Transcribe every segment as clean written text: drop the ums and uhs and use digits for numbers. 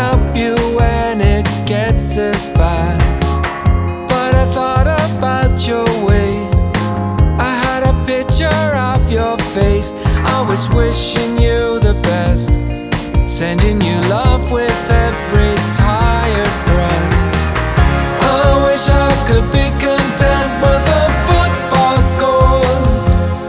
help you when it gets this bad. But I thought about your way. I had a picture of your face. I was wishing you the best, sending you love with every tired breath. I wish I could be content with the football scores.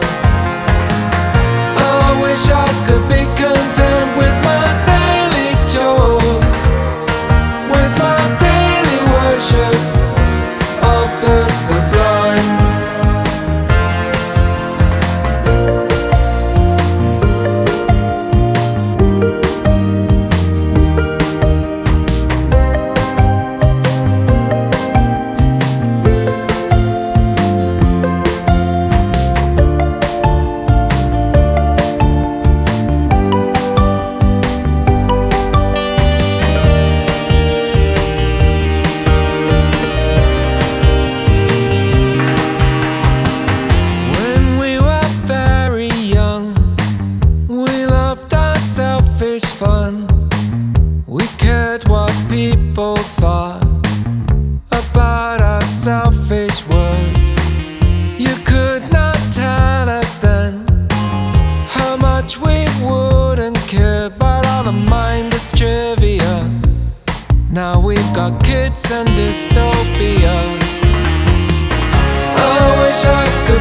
I wish I could be content with my daily chores, with my daily worship of the sublime. Fun. We cared what people thought about our selfish words. You could not tell us then how much we wouldn't care, but all the mindless trivia. Now we've got kids and dystopia. I wish I could